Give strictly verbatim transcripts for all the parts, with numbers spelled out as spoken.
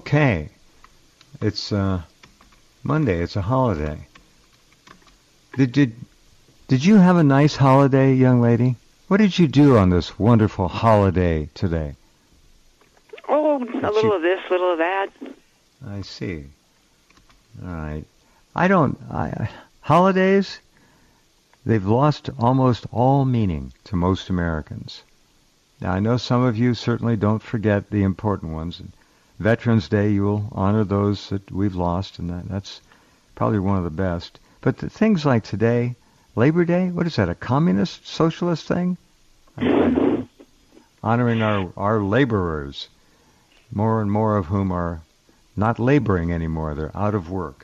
Okay. It's uh, Monday. It's a holiday. Did, did, did you have a nice holiday, young lady? What did you do on this wonderful holiday today? Oh, a Did little you... of this, a little of that. I see. All right. I don't... I, holidays, they've lost almost all meaning to most Americans. Now, I know some of you certainly don't forget the important ones. Veterans Day, you will honor those that we've lost, and that, that's probably one of the best. But the things like today, Labor Day, what is that, a communist, socialist thing? I, I don't know. Honoring our, our laborers, more and more of whom are not laboring anymore. They're out of work.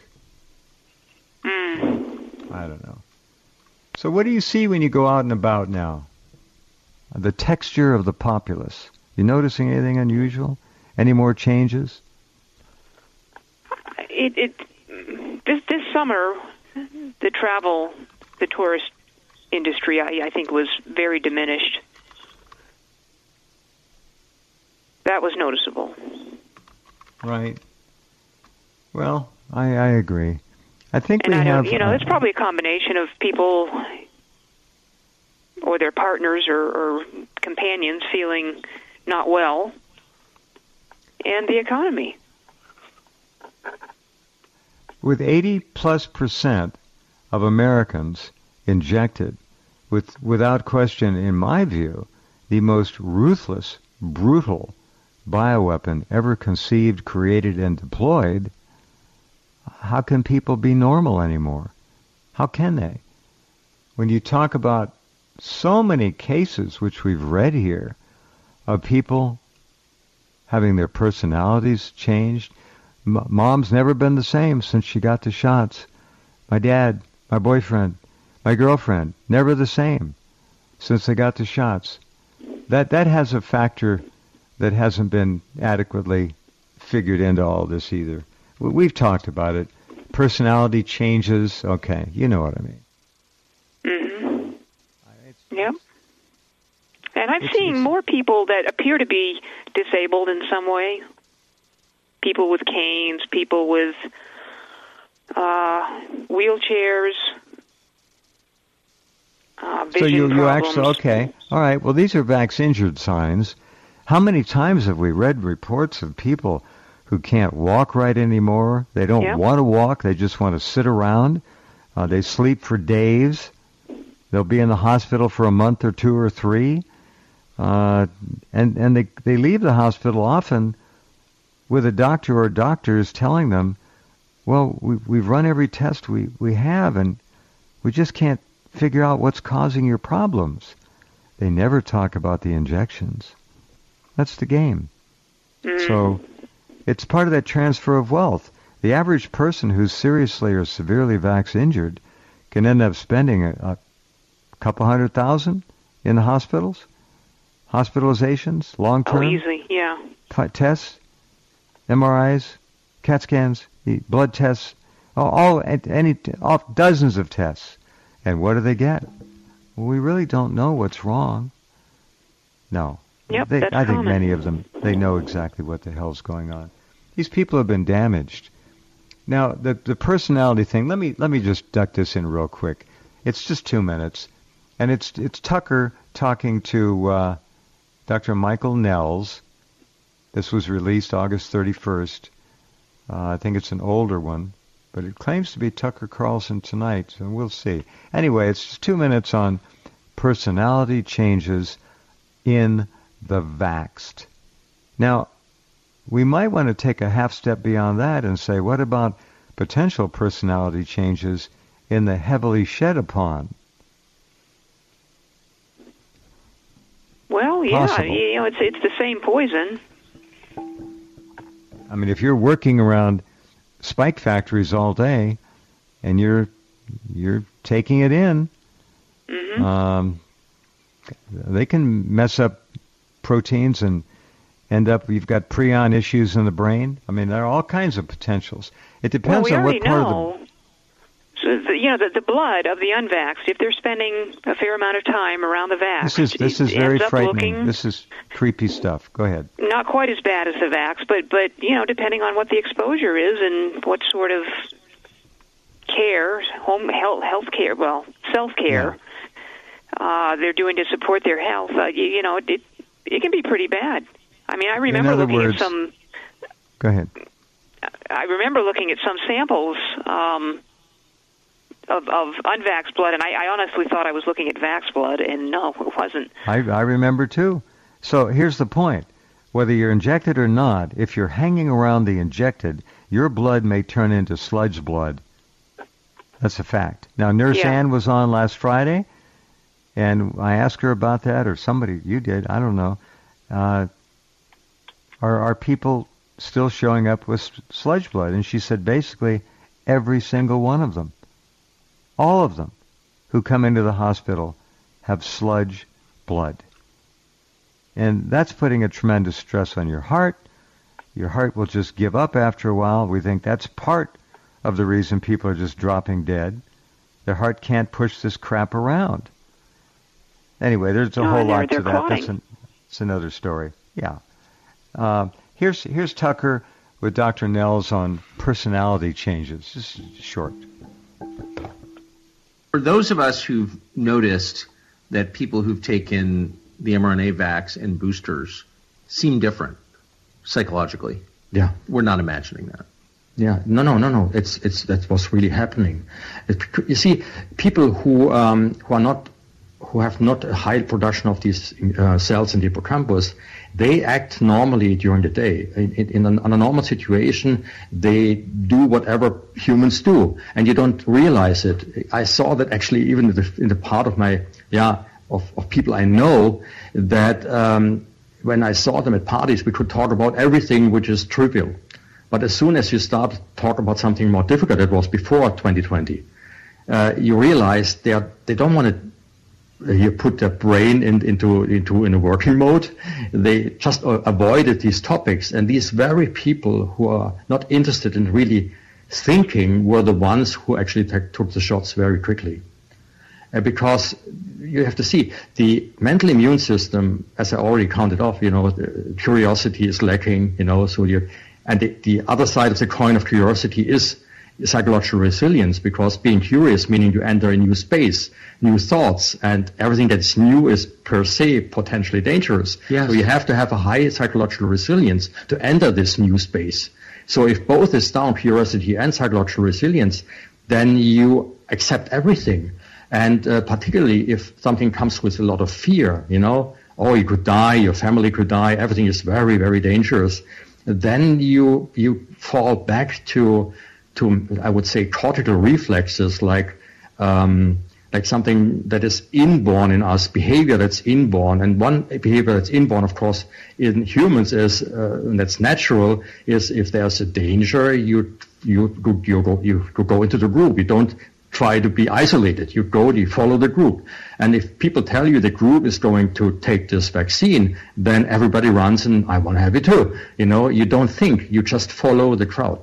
Mm. I don't know. So what do you see when you go out and about now? The texture of the populace. You noticing anything unusual? Any more changes? It, it this this summer, the travel, the tourist industry, I, I think, was very diminished. That was noticeable. Right. Well, I, I agree. I think and we I have... don't, you know, uh, it's probably a combination of people or their partners or, or companions feeling not well, and the economy. With eighty plus percent of Americans injected with, without question, in my view, the most ruthless, brutal bioweapon ever conceived, created, and deployed, how can people be normal anymore? How can they? When you talk about so many cases, which we've read here, of people having their personalities changed. M- Mom's never been the same since she got the shots. My dad, my boyfriend, my girlfriend, never the same since they got the shots. That that has a factor that hasn't been adequately figured into all this either. We've talked about it. Personality changes. Okay, you know what I mean. Mm-hmm. Yep. And I'm It's, seeing it's, more people that appear to be disabled in some way. People with canes, people with uh, wheelchairs, uh, vision so you, you problems. actually, okay. All right, well, these are vax-injured signs. How many times have we read reports of people who can't walk right anymore? They don't Yep. want to walk. They just want to sit around. Uh, they sleep for days. They'll be in the hospital for a month or two or three. Uh, and and they, they leave the hospital often with a doctor or doctors telling them, well, we, we've run every test we, we have, and we just can't figure out what's causing your problems. They never talk about the injections. That's the game. Mm. So it's part of that transfer of wealth. The average person who's seriously or severely vax-injured can end up spending a, a couple hundred thousand in the hospitals, hospitalizations, long-term. Oh, easy, yeah. T- tests, M R Is, CAT scans, the blood tests, all, all any all, dozens of tests. And what do they get? Well, we really don't know what's wrong. No. Yep, they, that's I think common. many of them, they know exactly what the hell's going on. These people have been damaged. Now, the the personality thing, let me let me just duck this in real quick. It's just two minutes. And it's it's Tucker talking to uh, Doctor Michael Nels. This was released August thirty-first. Uh, I think it's an older one, but it claims to be Tucker Carlson tonight, so we'll see. Anyway, it's just two minutes on personality changes in the vaxxed. Now, we might want to take a half step beyond that and say, what about potential personality changes in the heavily shed upon? Well, yeah, Possible. you know, it's it's the same poison. I mean, if you're working around spike factories all day and you're you're taking it in, Mm-hmm. um, they can mess up proteins and end up, you've got prion issues in the brain. I mean, there are all kinds of potentials. It Well, depends we on already what part know of the... So the, you know, the, the blood of the unvaxxed, if they're spending a fair amount of time around the vax, this is this is very frightening. Looking, this is creepy stuff. Go ahead. Not quite as bad as the vax, but but you know, depending on what the exposure is and what sort of care, home health, health care, well, self care, yeah. uh, they're doing to support their health. Uh, you, you know, it it can be pretty bad. I mean, I remember looking words, at some. Go ahead. I remember looking at some samples. Um, Of, of unvaxxed blood, and I, I honestly thought I was looking at vax blood, and no, it wasn't. I, I remember too. So here's the point. Whether you're injected or not, if you're hanging around the injected, your blood may turn into sludge blood. That's a fact. Now, Nurse yeah. Ann was on last Friday, and I asked her about that, or somebody, you did, I don't know. Uh, are, are people still showing up with sludge blood? And she said basically every single one of them. All of them who come into the hospital have sludge blood. And that's putting a tremendous stress on your heart. Your heart will just give up after a while. We think that's part of the reason people are just dropping dead. Their heart can't push this crap around. Anyway, there's a no, whole lot to that. Clotting. That's, an, that's another story. Yeah. Uh, here's here's Tucker with Doctor Nels on personality changes. This is short. For those of us who've noticed that people who've taken the mRNA vax and boosters seem different psychologically. Yeah. We're not imagining that. Yeah, no, no, no, no. It's it's that's what's really happening. It, you see, people who um, who are not who have not a high production of these uh, cells in the hippocampus, they act normally during the day. In, in, in, an, in a normal situation, they do whatever humans do, and you don't realize it. I saw that actually even in the, in the part of my yeah of, of people I know that um, when I saw them at parties, we could talk about everything which is trivial. But as soon as you start to talk about something more difficult, it was before twenty twenty, uh, you realize they are, they don't want to you put their brain in, into into in a working mode. They just uh, avoided these topics, and these very people who are not interested in really thinking were the ones who actually t- took the shots very quickly. Uh, because you have to see the mental immune system, as I already counted off. You know, the curiosity is lacking. You know, so you and the, the other side of the coin of curiosity is psychological resilience, because being curious meaning you enter a new space, new thoughts, and everything that's new is per se potentially dangerous. Yes. So you have to have a high psychological resilience to enter this new space. So if both is down, curiosity and psychological resilience, then you accept everything. And uh, particularly if something comes with a lot of fear, you know, oh, you could die, your family could die, everything is very, very dangerous, then you you fall back to to, I would say, cortical reflexes, like um, like something that is inborn in us, behavior that's inborn. And one behavior that's inborn, of course, in humans is, uh, and that's natural, is if there's a danger, you you you go you go into the group. You don't try to be isolated. You go, you follow the group. And if people tell you the group is going to take this vaccine, then everybody runs and I want to have it too. You know, you don't think, you just follow the crowd.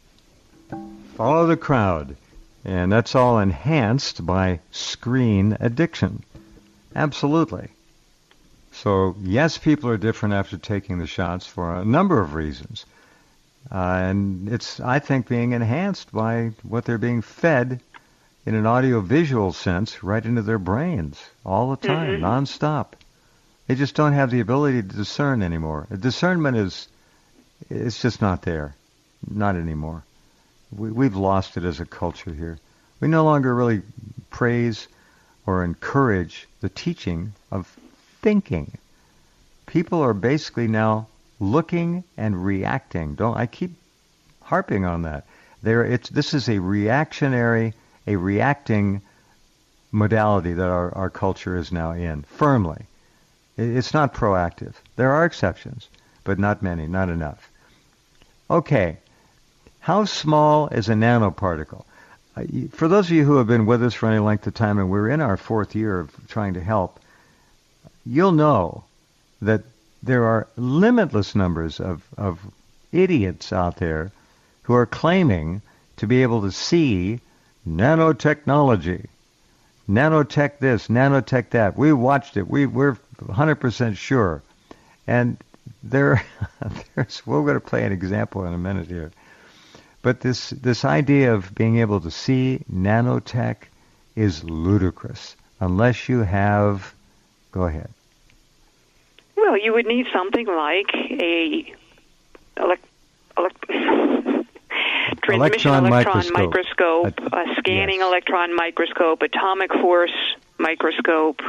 Follow the crowd. And that's all enhanced by screen addiction. Absolutely. So, yes, people are different after taking the shots for a number of reasons. Uh, and it's, I think, being enhanced by what they're being fed in an audio-visual sense right into their brains all the time, mm-hmm. nonstop. They just don't have the ability to discern anymore. Discernment is, it's just not there. Not anymore. We, we've lost it as a culture here. We no longer really praise or encourage the teaching of thinking. People are basically now looking and reacting. Don't I keep harping on that? There, it's this is a reactionary, a reacting modality that our, our culture is now in firmly. It's not proactive. There are exceptions, but not many, not enough. Okay. How small is a nanoparticle? Uh, for those of you who have been with us for any length of time, and we're in our fourth year of trying to help, you'll know that there are limitless numbers of, of idiots out there who are claiming to be able to see nanotechnology, nanotech this, nanotech that. We watched it. We, we're one hundred percent sure. And there, there's, we're going to play an example in a minute here. But this, this idea of being able to see nanotech is ludicrous unless you have, go ahead. Well, you would need something like a elect, elect, transmission electron, electron microscope, microscope a, a scanning yes. electron microscope, atomic force microscope.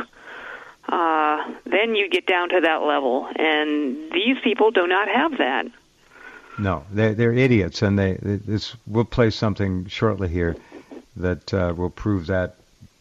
Uh, then you get down to that level, and these people do not have that. No, they're, they're idiots, and they, they this, we'll play something shortly here that uh, will prove that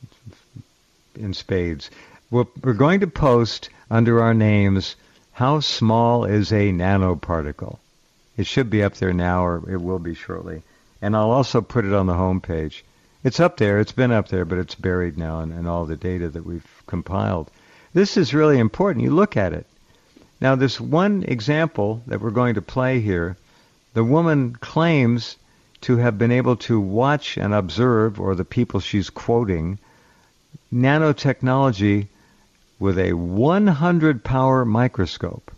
in spades. We're, we're going to post under our names, how small is a nanoparticle? It should be up there now, or it will be shortly. And I'll also put it on the home page. It's up there. It's been up there, but it's buried now in, in all the data that we've compiled. This is really important. You look at it. Now, this one example that we're going to play here, the woman claims to have been able to watch and observe, or the people she's quoting, nanotechnology with a one hundred power microscope.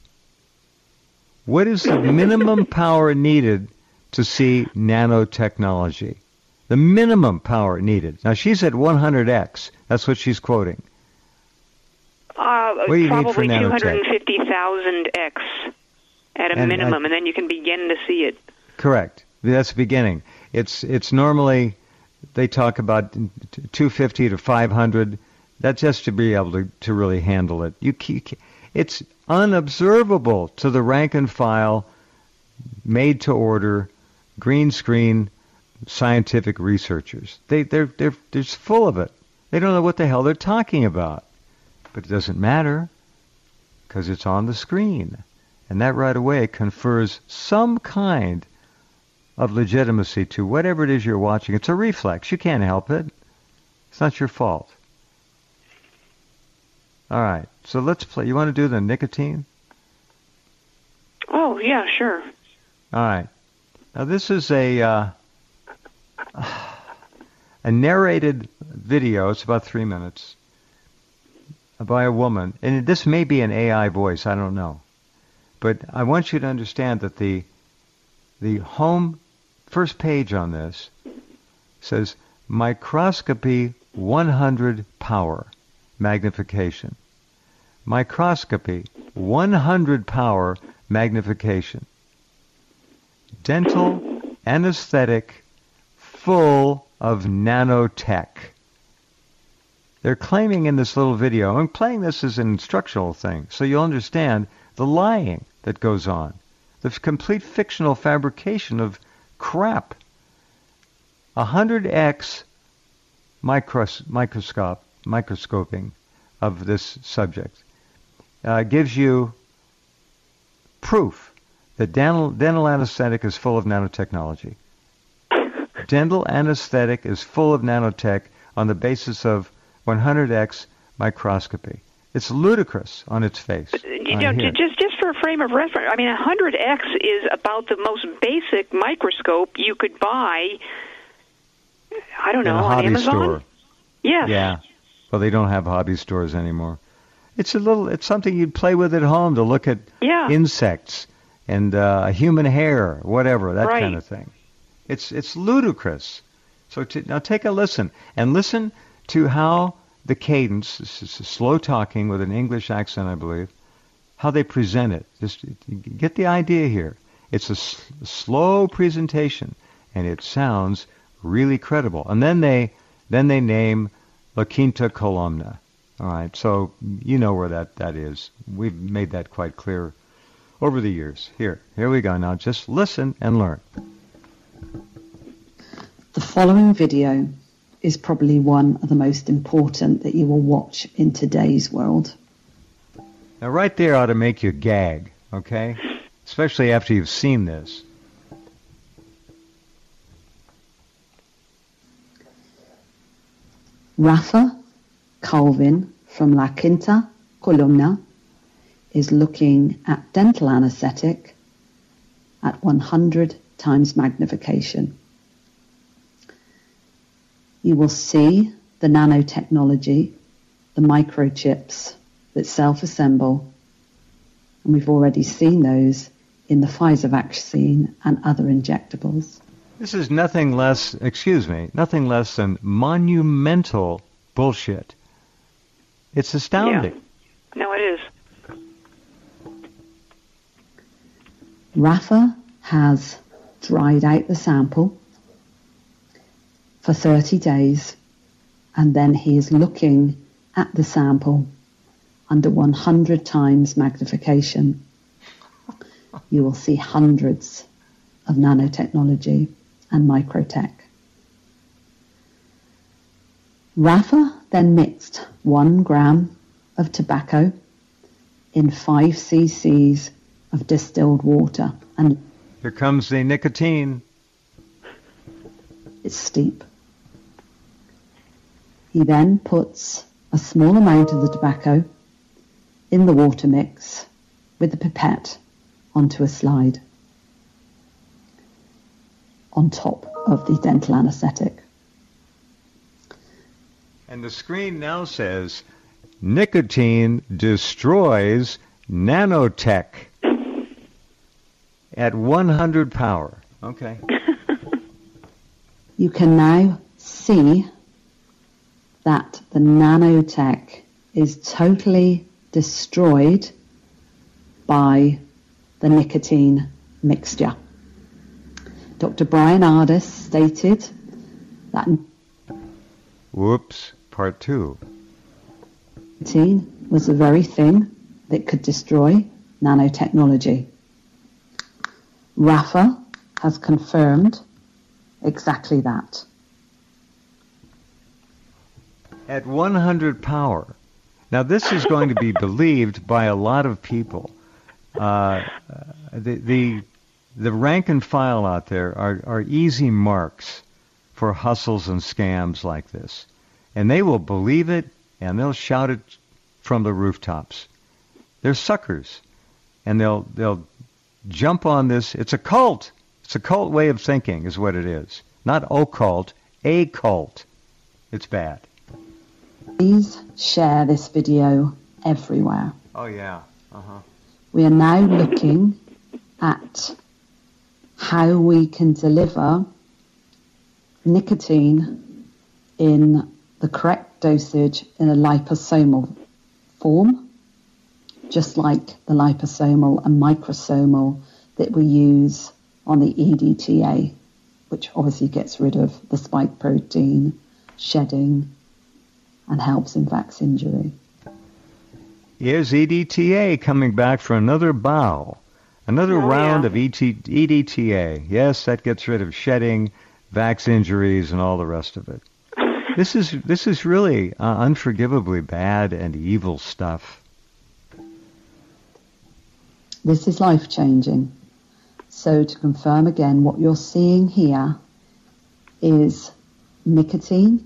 What is the minimum power needed to see nanotechnology? The minimum power needed. Now, she's at one hundred x. That's what she's quoting. Uh, what do you probably need for two hundred fifty thousand x at a and minimum, I, and then you can begin to see it. Correct. That's the beginning. It's it's normally, they talk about two hundred fifty to five hundred. That's just to be able to, to really handle it. You, you It's unobservable to the rank and file, made to order, green screen scientific researchers. They, they're, they're, they're just full of it. They don't know what the hell they're talking about. But it doesn't matter because it's on the screen. And that right away confers some kind of legitimacy to whatever it is you're watching. It's a reflex. You can't help it. It's not your fault. All right. So let's play. You want to do the nicotine? Oh, yeah, sure. All right. Now this is a uh, a narrated video. It's about three minutes by a woman, and this may be an A I voice. I don't know, but I want you to understand that the the home first page on this says microscopy one hundred power magnification. Microscopy one hundred power magnification. Dental anesthetic full of nanotech. They're claiming in this little video, I'm playing this as an instructional thing, so you'll understand the lying that goes on, the complete fictional fabrication of crap. one hundred x micros, microscope, microscoping of this subject uh, gives you proof that dental, dental anesthetic is full of nanotechnology. Dental anesthetic is full of nanotech on the basis of one hundred x microscopy. It's ludicrous on its face. You know, just just for a frame of reference, I mean, one hundred x is about the most basic microscope you could buy. I don't know, in a on hobby Amazon. Store. Yes. Yeah. Well, they don't have hobby stores anymore. It's a little. It's something you'd play with at home to look at yeah. insects and uh, human hair, whatever, that right. kind of thing. It's it's ludicrous. So to, now take a listen and listen to how the cadence, this is slow talking with an English accent, I believe, how they present it. Just get the idea here. It's a s- slow presentation, and it sounds really credible. And then they then they name La Quinta Columna. All right, so you know where that, that is. We've made that quite clear over the years. Here, here we go. Now just listen and learn. The following video is probably one of the most important that you will watch in today's world. Now right there ought to make you gag, okay? Especially after you've seen this. Rafa Colvin from La Quinta Columna is looking at dental anesthetic at one hundred times magnification. you will see the nanotechnology, the microchips that self-assemble, and we've already seen those in the Pfizer vaccine and other injectables. This is nothing less, excuse me, nothing less than monumental bullshit. It's astounding. Yeah. No, it is. Rafa has dried out the sample for thirty days, and then he is looking at the sample under one hundred times magnification. You will see hundreds of nanotechnology and microtech. Rafa then mixed one gram of tobacco in five cc's of distilled water, and here comes the nicotine. It's steep. He then puts a small amount of the tobacco in the water mix with the pipette onto a slide on top of the dental anesthetic. And the screen now says, nicotine destroys nanotech at one hundred power. Okay. You can now see that the nanotech is totally destroyed by the nicotine mixture. Doctor Brian Ardis stated that Whoops, part two. nicotine was the very thing that could destroy nanotechnology. Rafa has confirmed exactly that. At one hundred power. Now, this is going to be believed by a lot of people. Uh, the, the the rank and file out there are, are easy marks for hustles and scams like this. And they will believe it, and they'll shout it from the rooftops. They're suckers. And they'll they'll jump on this. It's a cult. It's a cult way of thinking is what it is. Not occult, a cult. It's bad. Please share this video everywhere. Oh, yeah. Uh-huh. We are now looking at how we can deliver nicotine in the correct dosage in a liposomal form, just like the liposomal and microsomal that we use on the E D T A, which obviously gets rid of the spike protein, shedding, and helps in vax injury. Here's E D T A coming back for another bow, another oh, round yeah. of E D T A. Yes, that gets rid of shedding, vax injuries, and all the rest of it. This is this is really uh, unforgivably bad and evil stuff. This is life-changing. So to confirm again, what you're seeing here is nicotine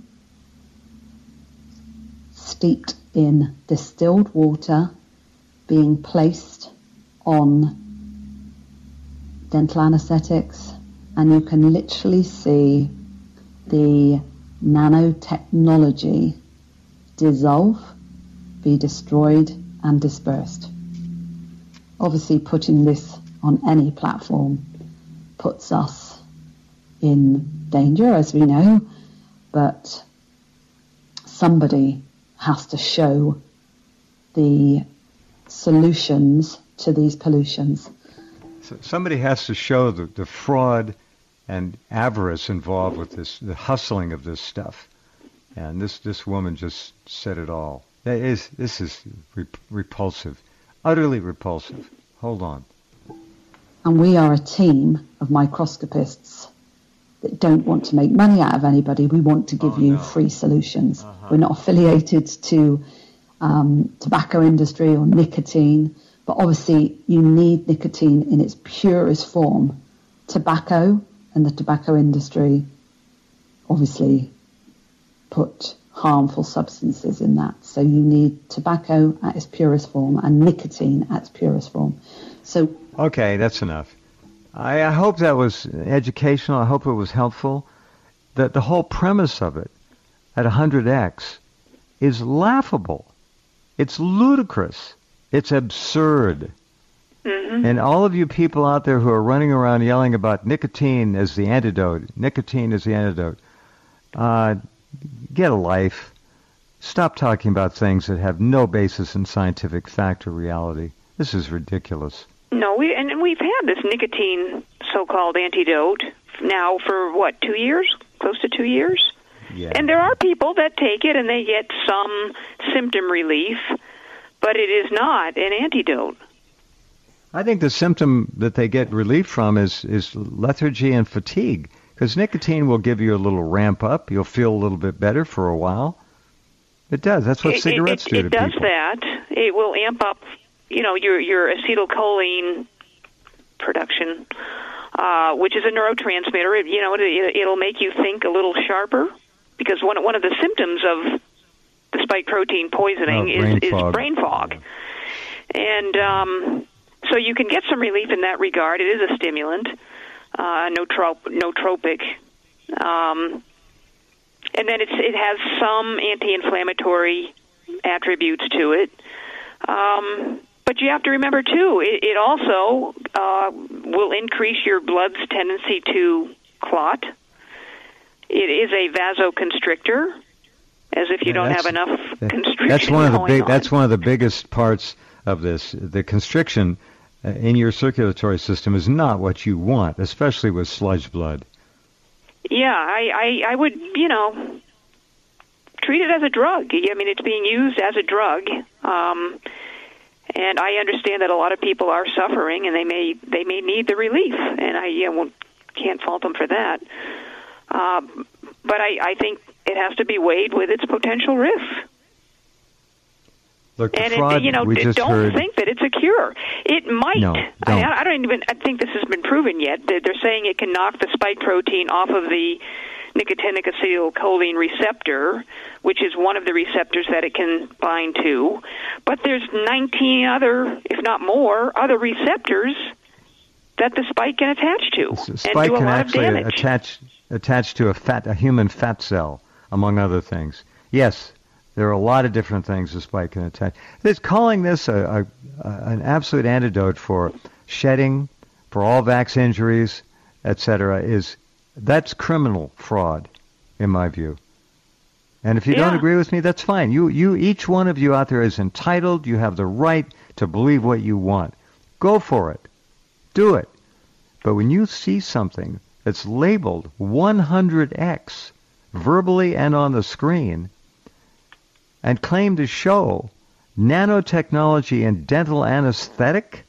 steeped in distilled water being placed on dental anesthetics, and you can literally see the nanotechnology dissolve, be destroyed and dispersed. Obviously, putting this on any platform puts us in danger, as we know, but somebody has to show the solutions to these pollutions. So somebody has to show the, the fraud and avarice involved with this, the hustling of this stuff. And this, this woman just said it all. That is, this is rep- repulsive, utterly repulsive. Hold on. And we are a team of microscopists that don't want to make money out of anybody. We want to give oh, you no. free solutions. Uh-huh. We're not affiliated to um, tobacco industry or nicotine, but obviously you need nicotine in its purest form. Tobacco and the tobacco industry obviously put harmful substances in that. So you need tobacco at its purest form and nicotine at its purest form. So okay, that's enough. I, I hope that was educational. I hope it was helpful. That the whole premise of it at one hundred x is laughable. It's ludicrous. It's absurd. Mm-hmm. And all of you people out there who are running around yelling about nicotine as the antidote, nicotine is the antidote, uh, get a life. Stop talking about things that have no basis in scientific fact or reality. This is ridiculous. No, we and we've had this nicotine so-called antidote now for, what, two years? Close to two years? Yeah. And there are people that take it and they get some symptom relief, but it is not an antidote. I think the symptom that they get relief from is, is lethargy and fatigue, because nicotine will give you a little ramp up. You'll feel a little bit better for a while. It does. That's what it, cigarettes it, do it to people. It does people. that. It will amp up, you know, your, your acetylcholine production, uh, which is a neurotransmitter. It, you know, it, it'll make you think a little sharper, because one, one of the symptoms of the spike protein poisoning oh, brain is, fog. is brain fog. And um, so you can get some relief in that regard. It is a stimulant, uh, nootrop- nootropic. Um, and then it's, it has some anti-inflammatory attributes to it. Um, but you have to remember, too, it, it also uh, will increase your blood's tendency to clot. It is a vasoconstrictor, as if you yeah, don't have enough constriction that's one of the going big on. That's one of the biggest parts of this. The constriction uh, in your circulatory system is not what you want, especially with sludge blood. Yeah, I, I, I would, you know, treat it as a drug. I mean, it's being used as a drug, um, and I understand that a lot of people are suffering, and they may they may need the relief, and I you know, can't fault them for that. Uh, but I, I think it has to be weighed with its potential risks. Look, the and fraud it, you know, we just don't heard, think that it's a cure. It might. No, I, don't. I don't even. I think this has been proven yet. They're, they're saying it can knock the spike protein off of the nicotinic acetylcholine receptor, which is one of the receptors that it can bind to. But there's nineteen other, if not more, other receptors that the spike can attach to the and spike do a can lot actually of damage. attach attach to a fat, a human fat cell, among other things. Yes. There are a lot of different things the spike can attach. It's calling this a, a, a, an absolute antidote for shedding, for all vax injuries, et cetera. Is that's criminal fraud, in my view. And if you Yeah. don't agree with me, that's fine. You, you, each one of you out there is entitled. You have the right to believe what you want. Go for it. Do it. But when you see something that's labeled one hundred x, verbally and on the screen, and claim to show nanotechnology and dental anesthetic,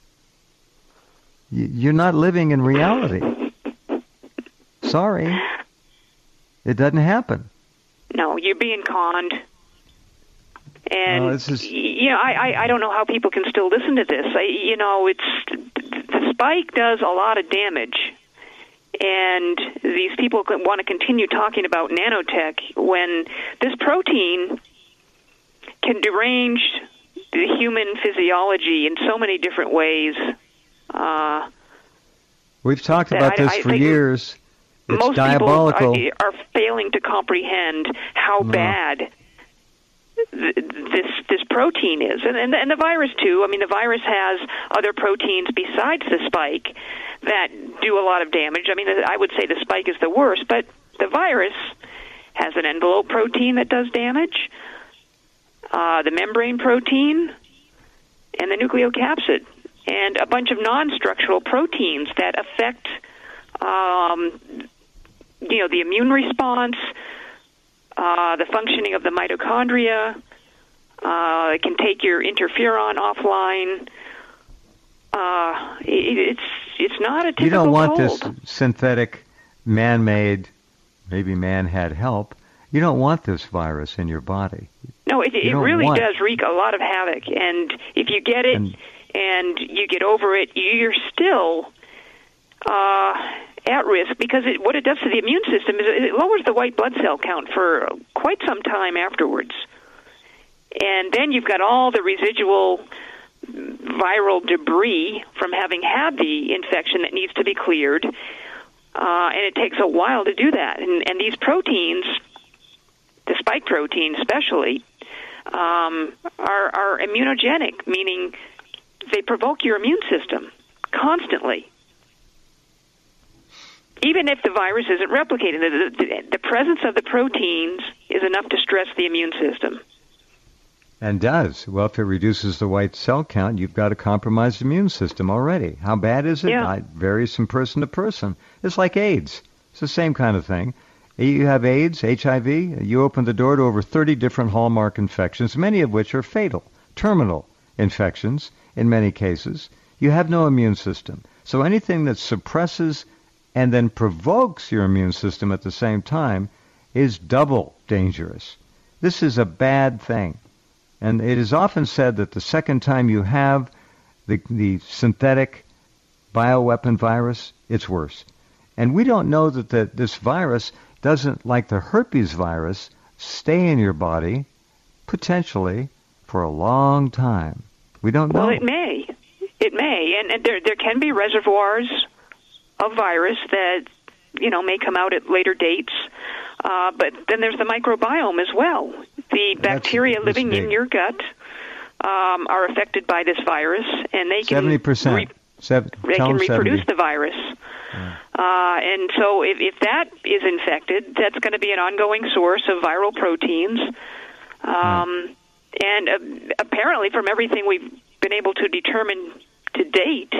you're not living in reality. Sorry. It doesn't happen. No, you're being conned. And, No, this is- you know, I, I, I don't know how people can still listen to this. I, you know, it's the spike does a lot of damage. And these people want to continue talking about nanotech when this protein can derange the human physiology in so many different ways. Uh, We've talked about I- this I for think years. It's most diabolical. people are, are failing to comprehend how No. bad th- this this protein is, and, and and the virus too. I mean, the virus has other proteins besides the spike that do a lot of damage. I mean, I would say the spike is the worst, but the virus has an envelope protein that does damage, uh, the membrane protein, and the nucleocapsid, and a bunch of non-structural proteins that affect, um, you know, the immune response, uh, the functioning of the mitochondria. Uh, it can take your interferon offline. Uh, it, it's it's not a typical You don't want cold. this synthetic, man-made, maybe man had help. You don't want this virus in your body. No, it, it don't really want- does wreak a lot of havoc. And if you get it And- and you get over it, you're still uh, at risk, because it, what it does to the immune system is it lowers the white blood cell count for quite some time afterwards. And then you've got all the residual viral debris from having had the infection that needs to be cleared, uh, and it takes a while to do that. And, and these proteins spike proteins especially, um, are, are immunogenic, meaning they provoke your immune system constantly. Even if the virus isn't replicating, the, the, the presence of the proteins is enough to stress the immune system. And does. Well, if it reduces the white cell count, you've got a compromised immune system already. How bad is it? Yeah. It varies from person to person. It's like AIDS. It's the same kind of thing. You have AIDS, H I V, you open the door to over thirty different hallmark infections, many of which are fatal, terminal infections in many cases. You have no immune system. So anything that suppresses and then provokes your immune system at the same time is double dangerous. This is a bad thing. And it is often said that the second time you have the, the synthetic bioweapon virus, it's worse. And we don't know that the, this virus doesn't, like the herpes virus, stay in your body, potentially, for a long time. We don't know. Well, it may. It may. And, and there, there can be reservoirs of virus that, you know, may come out at later dates. Uh, but then there's the microbiome as well. The bacteria that's, living that's in your gut um, are affected by this virus, and they can seventy percent. Re- Seven, they can reproduce seventy. the virus. Yeah. Uh, and so if, if that is infected, that's going to be an ongoing source of viral proteins. Um, right. And uh, apparently, from everything we've been able to determine to date,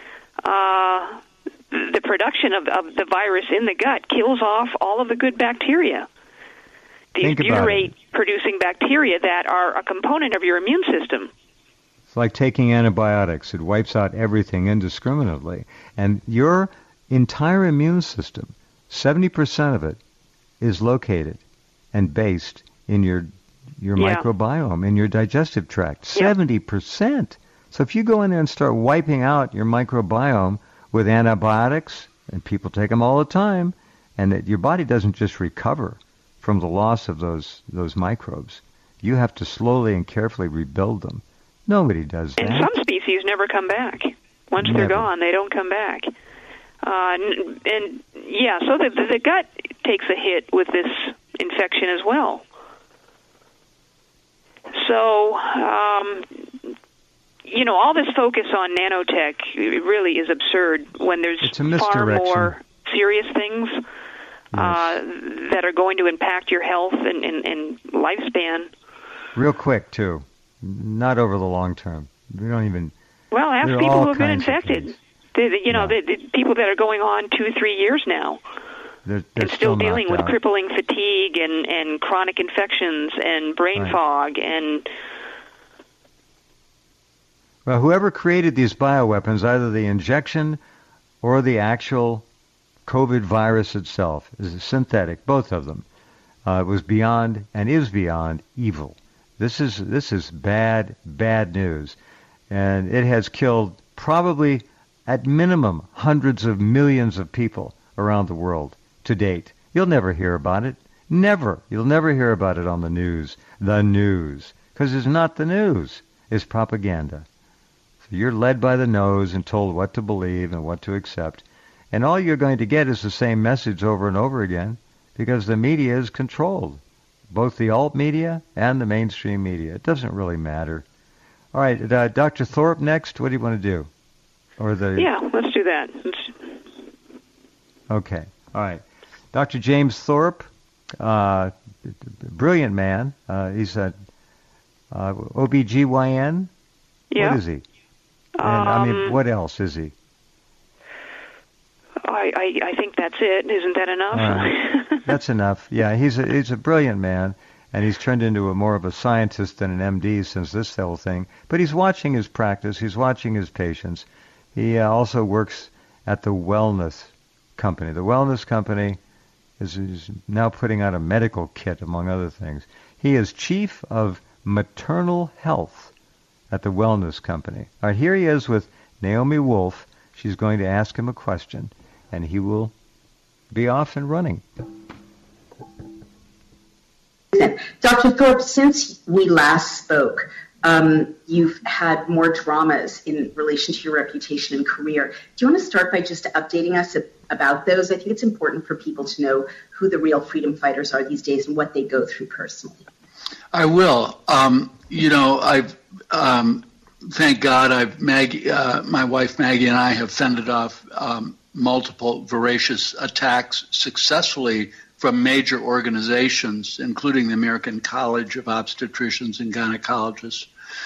uh, the production of, of the virus in the gut kills off all of the good bacteria. These butyrate-producing bacteria that are a component of your immune system. It's like taking antibiotics. It wipes out everything indiscriminately. And your entire immune system, seventy percent of it, is located and based in your your Yeah. microbiome, in your digestive tract. Yep. seventy percent. So if you go in there and start wiping out your microbiome with antibiotics, and people take them all the time, and that your body doesn't just recover from the loss of those those microbes. You have to slowly and carefully rebuild them. Nobody does that. And some species never come back. Once Never. they're gone, they don't come back. Uh, and, and yeah, so the, the gut takes a hit with this infection as well. So, um, you know, all this focus on nanotech really is absurd when there's It's a far misdirection. more serious things Yes. uh, that are going to impact your health and, and, and lifespan. Real quick, too. Not over the long term. We don't even... Well, ask there are people all who have been kinds of infected. things. The, the, you know, Yeah. the, the people that are going on two, three years now, They're, they're and still dealing knocked with out. crippling fatigue and, and chronic infections and brain Right. fog and Well, whoever created these bioweapons, either the injection or the actual COVID virus itself, is synthetic, both of them, uh, was beyond and is beyond evil. This is this is bad, bad news. And it has killed probably, at minimum, hundreds of millions of people around the world to date. You'll never hear about it. Never. You'll never hear about it on the news. The news. Because it's not the news. It's propaganda. So you're led by the nose and told what to believe and what to accept. And all you're going to get is the same message over and over again because the media is controlled. Both the alt media and the mainstream media. It doesn't really matter. All right, uh, Doctor Thorpe next. What do you want to do? Or the yeah, let's do that. Let's, Okay. All right. Doctor James Thorpe, uh, brilliant man. Uh, he's a uh, O B G Y N. yeah. What is he? And I mean, Um, what else is he? I, I I think that's it. Isn't that enough? All right. That's enough. Yeah, he's a he's a brilliant man, and he's turned into a more of a scientist than an M D since this whole thing. But he's watching his practice. He's watching his patients. He uh, also works at the Wellness Company. The Wellness Company is, is now putting out a medical kit, among other things. He is chief of maternal health at the Wellness Company. All right, here he is with Naomi Wolf. She's going to ask him a question, and he will be off and running. Doctor Thorpe, since we last spoke, Um, you've had more dramas in relation to your reputation and career. Do you want to start by just updating us about those? I think it's important for people to know who the real freedom fighters are these days and what they go through personally. I will. Um, you know, I've um, thank God, I've Maggie, uh, my wife Maggie, and I have fended off um, multiple voracious attacks successfully from major organizations, including the American College of Obstetricians and Gynecologists.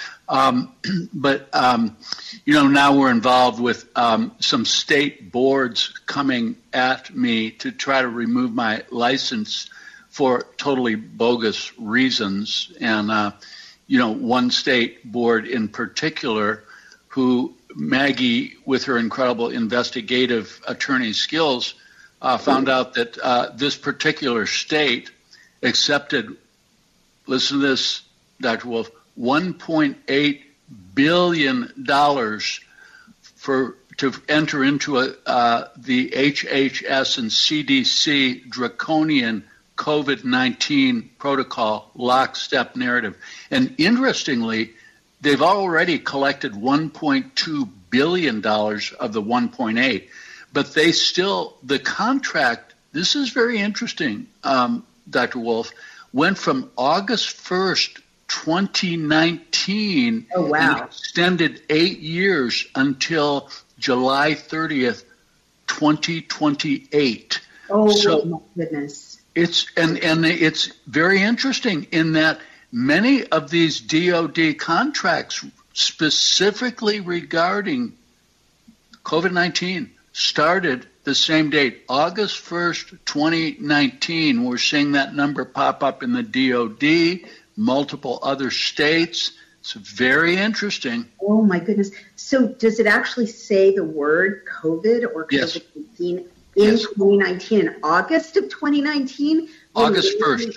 Um, but, um, you know, now we're involved with um, some state boards coming at me to try to remove my license for totally bogus reasons. And, uh, you know, one state board in particular who Maggie, with her incredible investigative attorney skills, Uh, found out that uh, this particular state accepted, listen to this, Doctor Wolf, one point eight billion dollars for to enter into a, uh, the H H S and C D C draconian COVID nineteen protocol lockstep narrative. And interestingly, they've already collected one point two billion dollars of the one point eight. But they still, the contract, this is very interesting, um, Doctor Wolf, went from August first, twenty nineteen, oh, wow. and extended eight years until July thirtieth, twenty twenty-eight. Oh, so my goodness. It's, and, and it's very interesting in that many of these D O D contracts specifically regarding COVID nineteen started the same date, August first, twenty nineteen. We're seeing that number pop up in the D O D, multiple other states. It's very interesting. Oh, my goodness. So does it actually say the word COVID or COVID nineteen yes. in yes. twenty nineteen, in August of twenty nineteen? August first.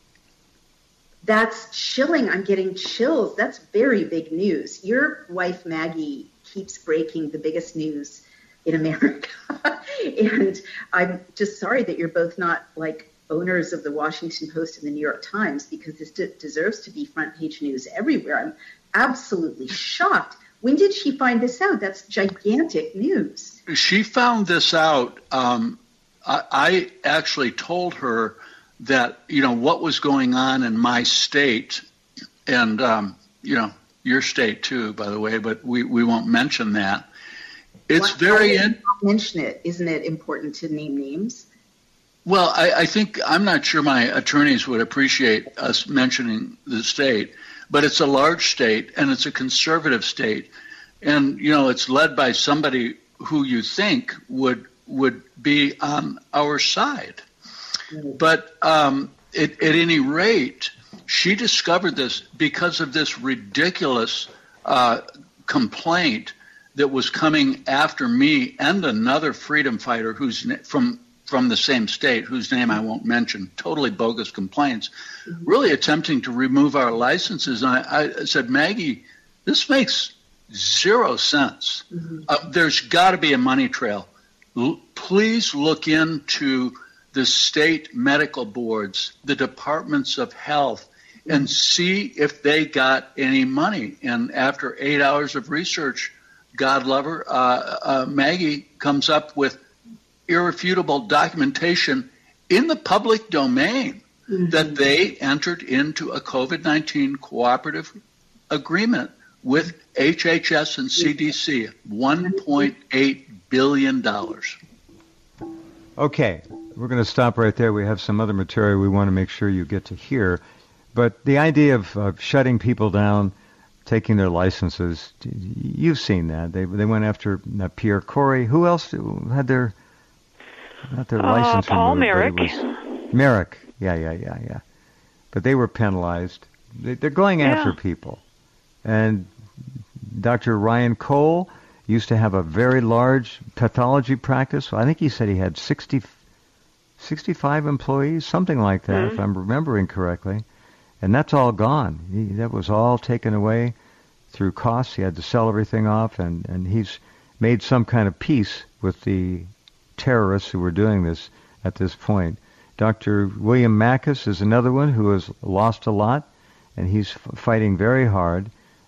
That's chilling. I'm getting chills. That's very big news. Your wife, Maggie, keeps breaking the biggest news in America. And I'm just sorry that you're both not like owners of the Washington Post and the New York Times, because this de- deserves to be front page news everywhere. I'm absolutely shocked. When did she find this out? That's gigantic news. She found this out. Um, I, I actually told her that, you know, what was going on in my state and, um, you know, your state too, by the way, but we, we won't mention that. It's Why, very. Why in- mention it. Isn't it important to name names? Well, I, I think I'm not sure my attorneys would appreciate us mentioning the state, but it's a large state and it's a conservative state, and you know it's led by somebody who you think would would be on our side. Mm-hmm. But um, it, at any rate, she discovered this because of this ridiculous uh, complaint that was coming after me and another freedom fighter who's from from the same state, whose name I won't mention, totally bogus complaints, mm-hmm. really attempting to remove our licenses. And I, I said, Maggie, this makes zero sense. Mm-hmm. Uh, there's got to be a money trail. L- please look into the state medical boards, the departments of health, mm-hmm. and see if they got any money. And after eight hours of research, God love her, uh, uh, Maggie comes up with irrefutable documentation in the public domain mm-hmm. that they entered into a COVID nineteen cooperative agreement with H H S and C D C, one point eight billion dollars. Okay, we're going to stop right there. We have some other material we want to make sure you get to hear. But the idea of, of shutting people down, taking their licenses, you've seen that. They they went after uh, Pierre Corey. Who else had their not their uh, license Paul removed? Merrick. Was Merrick, yeah, yeah, yeah, yeah. But they were penalized. They, they're going yeah. after people. And Doctor Ryan Cole used to have a very large pathology practice. I think he said he had sixty, sixty-five employees, something like that, mm-hmm. if I'm remembering correctly. And that's all gone. He, that was all taken away through costs. He had to sell everything off, and, and he's made some kind of peace with the terrorists who were doing this at this point. Doctor William Mackus is another one who has lost a lot, and he's f- fighting very hard.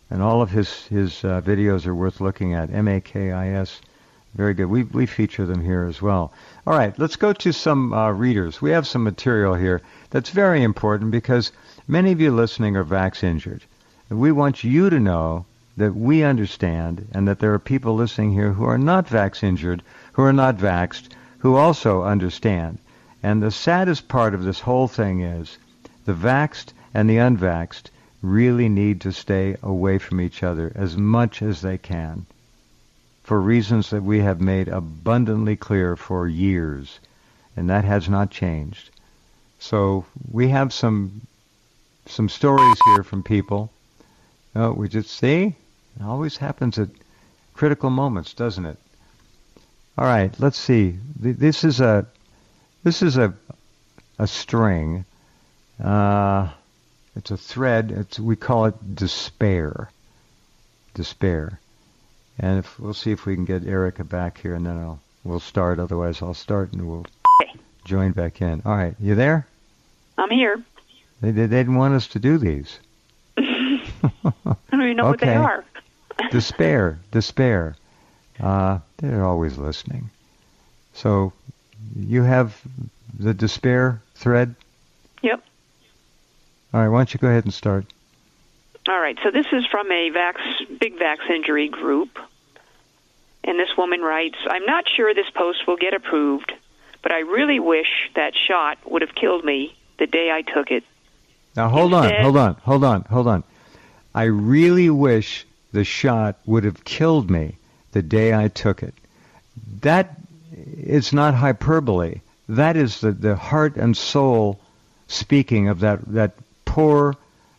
And all of his, his uh, videos are worth looking at, M A K I S. Very good. We we feature them here as well. All right, let's go to some uh, readers. We have some material here that's very important because many of you listening are vax injured. And we want you to know that we understand and that there are people listening here who are not vax injured, who are not vaxxed, who also understand. And the saddest part of this whole thing is the vaxxed and the unvaxxed really need to stay away from each other as much as they can for reasons that we have made abundantly clear for years, and that has not changed. So we have some some stories here from people. Oh, we just see? It always happens at critical moments, doesn't it? All right, let's see. This is a this is a a string. Uh, it's a thread. It's we call it despair. Despair. And if, we'll see if we can get Erica back here, and then I'll we'll start. Otherwise, I'll start and we'll okay. join back in. All right, you there? I'm here. They, they didn't want us to do these. I don't even know okay. what they are. Despair, despair. Uh, they're always listening. So you have the despair thread? Yep. All right, why don't you go ahead and start? All right, so this is from a vax, big vax injury group. And this woman writes, I'm not sure this post will get approved, but I really wish that shot would have killed me the day I took it. Now, hold Instead, on, hold on, hold on, hold on. I really wish the shot would have killed me the day I took it. That is not hyperbole. That is the, the heart and soul speaking of that, that poor,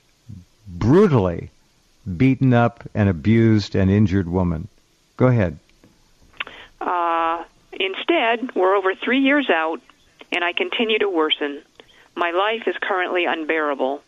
brutally beaten up and abused and injured woman. Go ahead. Uh, instead, we're over three years out, and I continue to worsen. My life is currently unbearable.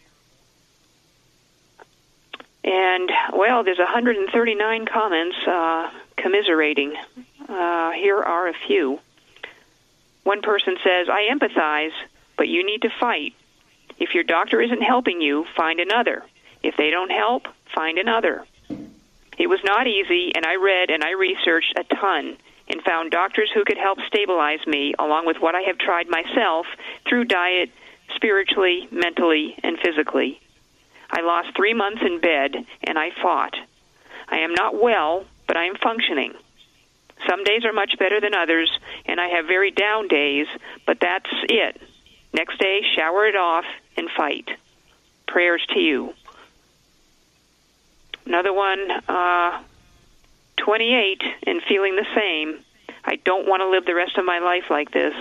And, well, there's one hundred thirty-nine comments uh, commiserating. Uh, here are a few. One person says, I empathize, but you need to fight. If your doctor isn't helping you, find another. If they don't help, find another. It was not easy, and I read and I researched a ton and found doctors who could help stabilize me, along with what I have tried myself through diet, spiritually, mentally, and physically. I lost three months in bed, and I fought. I am not well, but I am functioning. Some days are much better than others, and I have very down days, but that's it. Next day, shower it off and fight. Prayers to you. Another one, uh, twenty-eight and feeling the same. I don't want to live the rest of my life like this.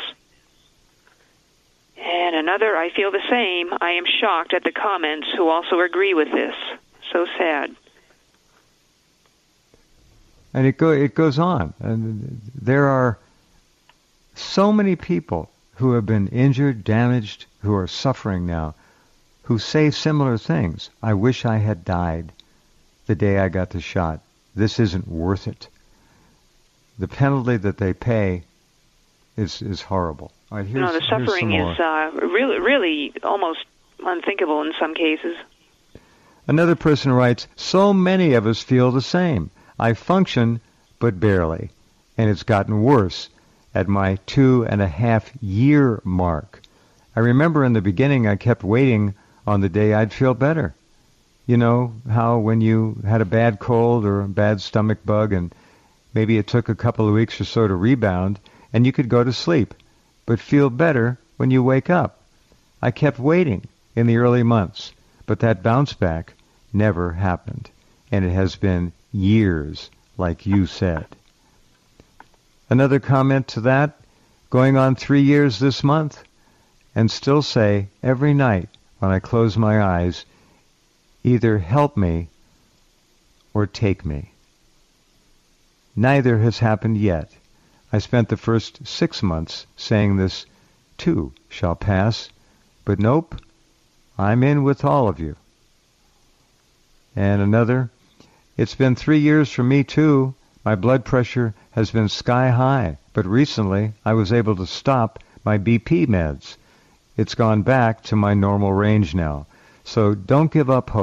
And another, I feel the same. I am shocked at the comments who also agree with this. So sad. And it go it goes on. And there are so many people who have been injured, damaged, who are suffering now, who say similar things. I wish I had died the day I got the shot. This isn't worth it. The penalty that they pay is is horrible. All right, here's, no, the suffering is uh, really, really almost unthinkable in some cases. Another person writes, so many of us feel the same. I function, but barely, and it's gotten worse at my two and a half year mark. I remember in the beginning I kept waiting on the day I'd feel better. You know how when you had a bad cold or a bad stomach bug and maybe it took a couple of weeks or so to rebound and you could go to sleep, but feel better when you wake up. I kept waiting in the early months, but that bounce back never happened, and it has been years, like you said. Another comment to that, going on three years this month, and still say every night when I close my eyes, either help me or take me. Neither has happened yet. I spent the first six months saying this too shall pass, but nope, I'm in with all of you. And another, it's been three years for me too. My blood pressure has been sky high, but recently I was able to stop my B P meds. It's gone back to my normal range now. So don't give up hope.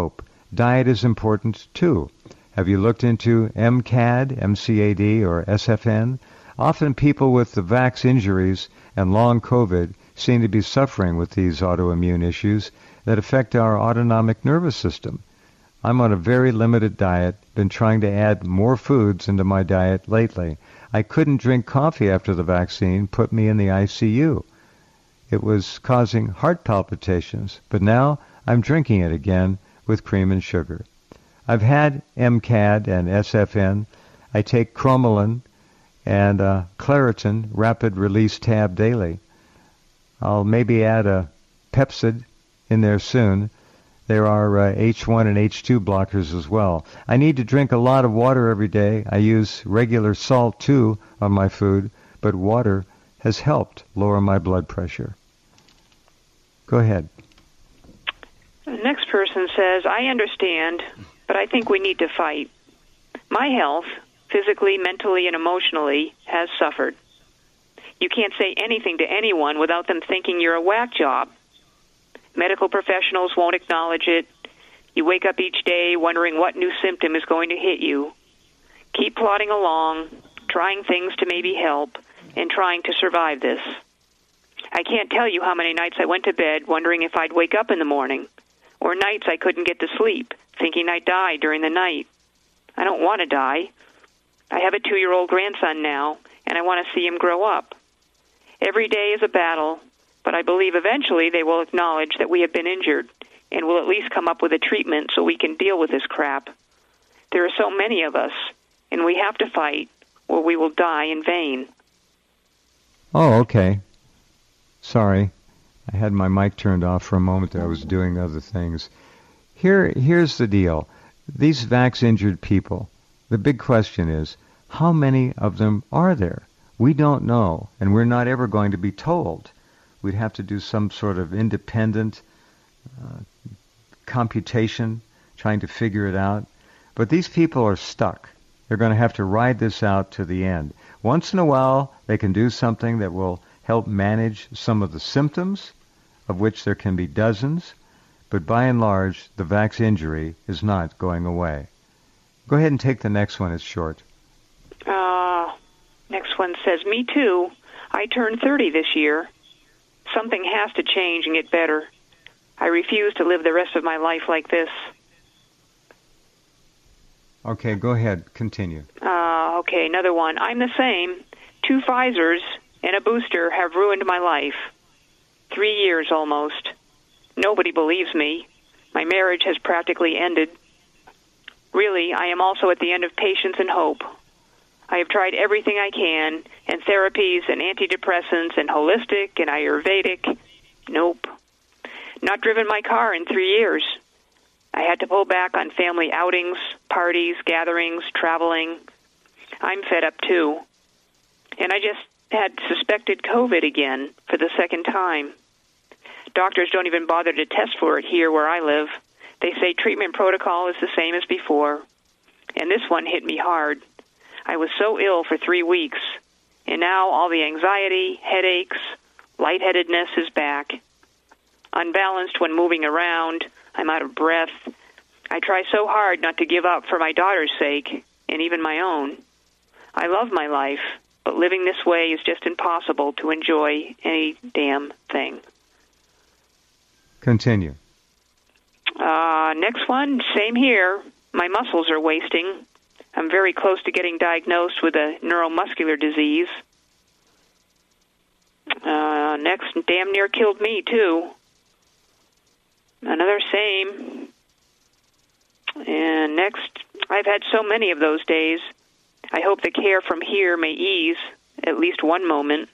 diet is important too. Have you looked into M C A D, M C A D, or S F N? Often people with the vax injuries and long COVID seem to be suffering with these autoimmune issues that affect our autonomic nervous system. I'm on a very limited diet, been trying to add more foods into my diet lately. I couldn't drink coffee after the vaccine put me in the I C U. It was causing heart palpitations, but now I'm drinking it again with cream and sugar. I've had M C A D and S F N. I take Cromolyn and uh, Claritin rapid release tab daily. I'll maybe add a Pepcid in there soon. There are uh, H one and H two blockers as well. I need to drink a lot of water every day. I use regular salt too on my food, but water has helped lower my blood pressure. Go ahead. The next person says, I understand, but I think we need to fight. My health, physically, mentally, and emotionally, has suffered. You can't say anything to anyone without them thinking you're a whack job. Medical professionals won't acknowledge it. You wake up each day wondering what new symptom is going to hit you. Keep plodding along, trying things to maybe help, and trying to survive this. I can't tell you how many nights I went to bed wondering if I'd wake up in the morning, or nights I couldn't get to sleep, thinking I'd die during the night. I don't want to die. I have a two-year-old grandson now, and I want to see him grow up. Every day is a battle, but I believe eventually they will acknowledge that we have been injured and will at least come up with a treatment so we can deal with this crap. There are so many of us, and we have to fight, or we will die in vain. Oh, okay. Sorry. I had my mic turned off for a moment there. I was doing other things. Here, here's the deal. These vax-injured people, the big question is, how many of them are there? We don't know, and we're not ever going to be told. We'd have to do some sort of independent uh, computation, trying to figure it out. But these people are stuck. They're going to have to ride this out to the end. Once in a while, they can do something that will help manage some of the symptoms, of which there can be dozens, but by and large, the vax injury is not going away. Go ahead and take the next one. It's short. Uh, next one says, me too. I turned thirty this year. Something has to change and get better. I refuse to live the rest of my life like this. Okay, go ahead. Continue. Uh, okay, another one. I'm the same. Two Pfizers and a booster have ruined my life. Three years almost. Nobody believes me. My marriage has practically ended. Really, I am also at the end of patience and hope. I have tried everything I can, and therapies and antidepressants and holistic and Ayurvedic. Nope. Not driven my car in three years. I had to pull back on family outings, parties, gatherings, traveling. I'm fed up too. And I just had suspected COVID again for the second time. Doctors don't even bother to test for it here where I live. They say treatment protocol is the same as before. And this one hit me hard. I was so ill for three weeks, and now all the anxiety, headaches, lightheadedness is back. Unbalanced when moving around, I'm out of breath. I try so hard not to give up for my daughter's sake, and even my own. I love my life, but living this way is just impossible to enjoy any damn thing. Continue. Uh, next one, same here. My muscles are wasting. I'm very close to getting diagnosed with a neuromuscular disease. Uh, next, damn near killed me, too. Another same. And next, I've had so many of those days. I hope the care from here may ease at least one moment.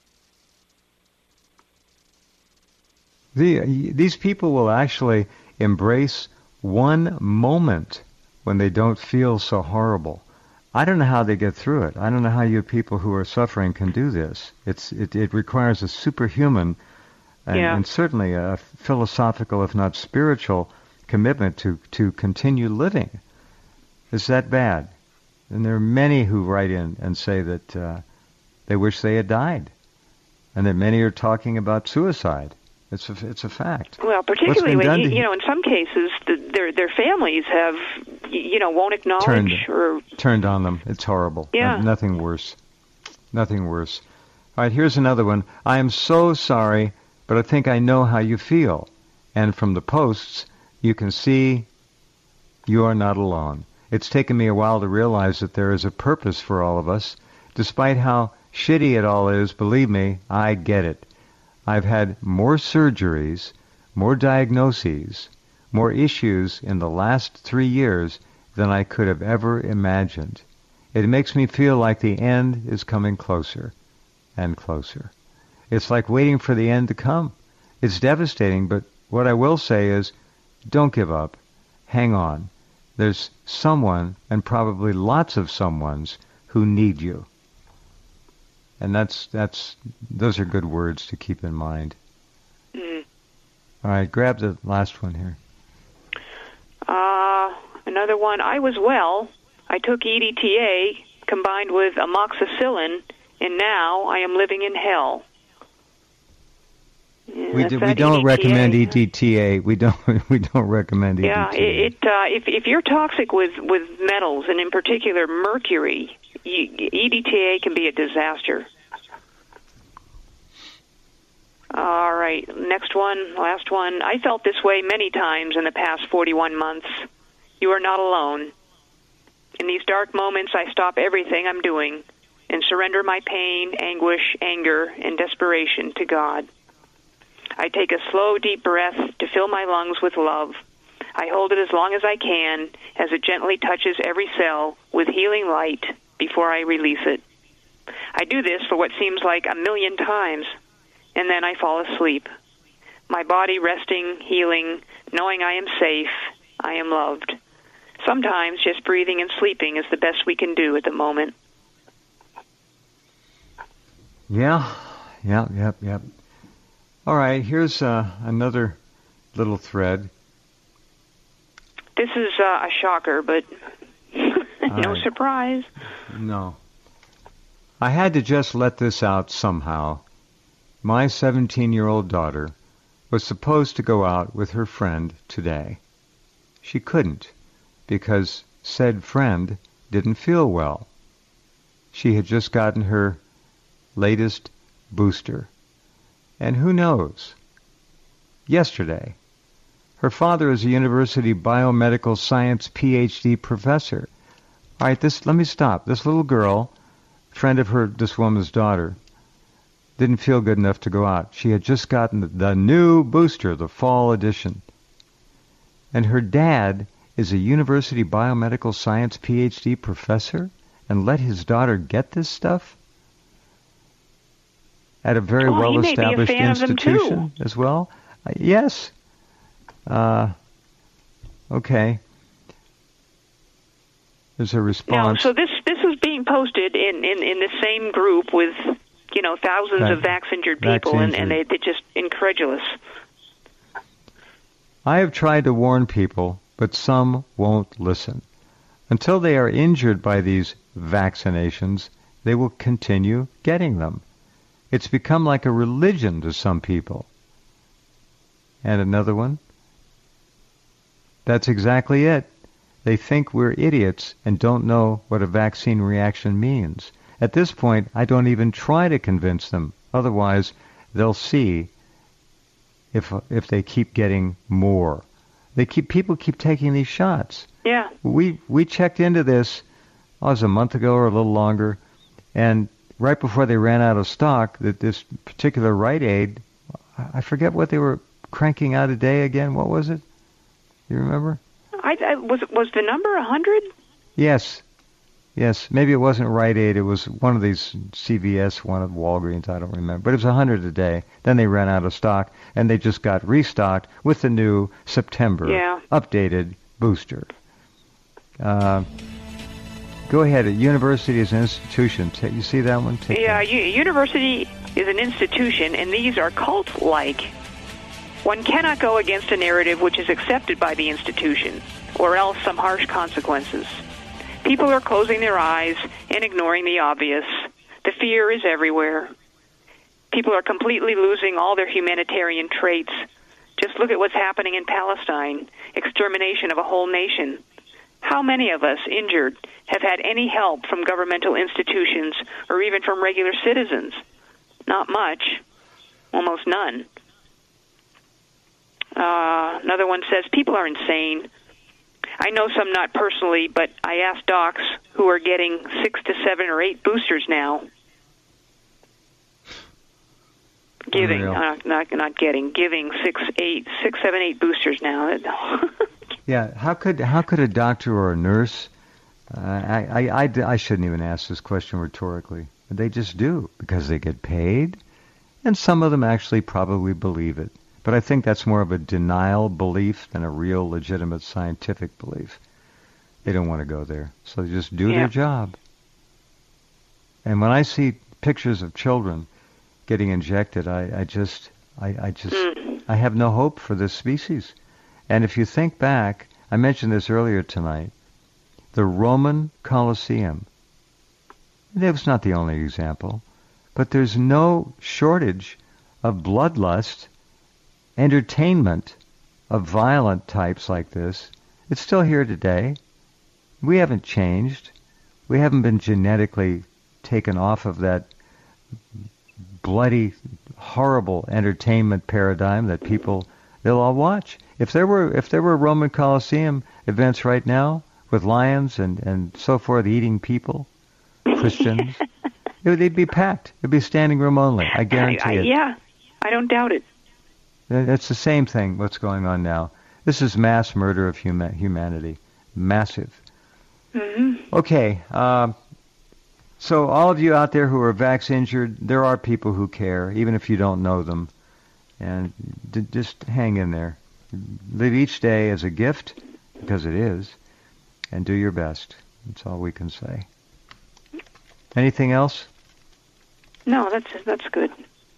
The, these people will actually embrace one moment when they don't feel so horrible. I don't know how they get through it. I don't know how you people who are suffering can do this. It's it, it requires a superhuman and, yeah. and certainly a philosophical, if not spiritual, commitment to, to continue living. It's that bad. And there are many who write in and say that uh, they wish they had died, and that many are talking about suicide. It's a, it's a fact. Well, particularly when, you, to, you know, in some cases, the, their their families have, you know, won't acknowledge turned, or... Turned on them. It's horrible. Yeah. No, nothing worse. Nothing worse. All right, here's another one. I am so sorry, but I think I know how you feel. And from the posts, you can see you are not alone. It's taken me a while to realize that there is a purpose for all of us. Despite how shitty it all is, believe me, I get it. I've had more surgeries, more diagnoses, more issues in the last three years than I could have ever imagined. It makes me feel like the end is coming closer and closer. It's like waiting for the end to come. It's devastating, but what I will say is, don't give up. Hang on. There's someone, and probably lots of someones, who need you. And that's that's those are good words to keep in mind. Mm. All right, grab the last one here. Uh, another one. I was well. I took E D T A combined with amoxicillin, and now I am living in hell. Yeah, we do, we don't E D T A. recommend E D T A. We don't we don't recommend E D T A. Yeah, it, it uh, if if you're toxic with with metals, and in particular mercury, you, E D T A can be a disaster. All right, next one, last one. I felt this way many times in the past forty-one months. You are not alone. In these dark moments, I stop everything I'm doing and surrender my pain, anguish, anger, and desperation to God. I take a slow, deep breath to fill my lungs with love. I hold it as long as I can as it gently touches every cell with healing light before I release it. I do this for what seems like a million times, and then I fall asleep. My body resting, healing, knowing I am safe, I am loved. Sometimes just breathing and sleeping is the best we can do at the moment. Yeah, yeah, yep, yep. All right, here's uh, another little thread. This is uh, a shocker, but no right. surprise. No. I had to just let this out somehow. My seventeen-year-old daughter was supposed to go out with her friend today. She couldn't because said friend didn't feel well. She had just gotten her latest booster. And who knows? Yesterday, her father is a university biomedical science P H D professor. All right, this let me stop. This little girl, friend of her, this woman's daughter, didn't feel good enough to go out. She had just gotten the, the new booster, the fall edition. And her dad is a university biomedical science P H D professor and let his daughter get this stuff? At a very well, well-established institution as well? Uh, yes. Uh, okay. There's a response. Now, so this this is being posted in, in, in the same group with, you know, thousands that, of vax-injured people, vax and, and they, they're just incredulous. I have tried to warn people, but some won't listen. Until they are injured by these vaccinations, they will continue getting them. It's become like a religion to some people. And another one. That's exactly it. They think we're idiots and don't know what a vaccine reaction means. At this point, I don't even try to convince them. Otherwise, they'll see if if they keep getting more. They keep people keep taking these shots. Yeah. We we checked into this, oh, it was a month ago or a little longer, and right before they ran out of stock, that this particular Rite Aid, I forget what they were cranking out a day again. What was it? You remember? I, I was was the number a hundred? Yes, yes. Maybe it wasn't Rite Aid. It was one of these C V S, one of Walgreens. I don't remember. But it was a hundred a day. Then they ran out of stock, and they just got restocked with the new September yeah. updated booster. Uh, Go ahead. A university is an institution. You see that one? Take yeah, that. U- university is an institution, and these are cult-like. One cannot go against a narrative which is accepted by the institution, or else some harsh consequences. People are closing their eyes and ignoring the obvious. The fear is everywhere. People are completely losing all their humanitarian traits. Just look at what's happening in Palestine, extermination of a whole nation. How many of us injured have had any help from governmental institutions or even from regular citizens? Not much, almost none. Uh, another one says, people are insane. I know some not personally, but I asked docs who are getting six to seven or eight boosters now. Giving, uh, not not getting, giving six, eight, six, seven, eight boosters now. Yeah, how could how could a doctor or a nurse? Uh, I, I, I I shouldn't even ask this question rhetorically. They just do because they get paid, and some of them actually probably believe it. But I think that's more of a denial belief than a real legitimate scientific belief. They don't want to go there, so they just do yeah. their job. And when I see pictures of children getting injected, I, I just, I, I just, mm. I have no hope for this species. And if you think back, I mentioned this earlier tonight, the Roman Colosseum. That was not the only example, but there's no shortage of bloodlust, entertainment of violent types like this. It's still here today. We haven't changed. We haven't been genetically taken off of that bloody, horrible entertainment paradigm that people, they'll all watch. If there were if there were Roman Colosseum events right now with lions and, and so forth eating people, Christians, it would, they'd be packed. It'd be standing room only. I guarantee I, I, it. Yeah, I don't doubt it. It's the same thing, what's going on now. This is mass murder of huma- humanity. Massive. Mm-hmm. Okay. Uh, so all of you out there who are vax injured, there are people who care, even if you don't know them. And d- just hang in there. Live each day as a gift, because it is, and do your best. That's all we can say. Anything else? No, that's that's good.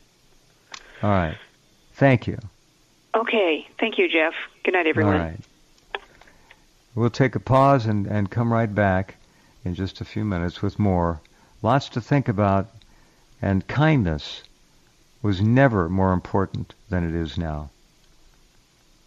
All right. Thank you. Okay. Thank you, Jeff. Good night, everyone. All right. We'll take a pause and, and come right back in just a few minutes with more. Lots to think about, and kindness was never more important than it is now.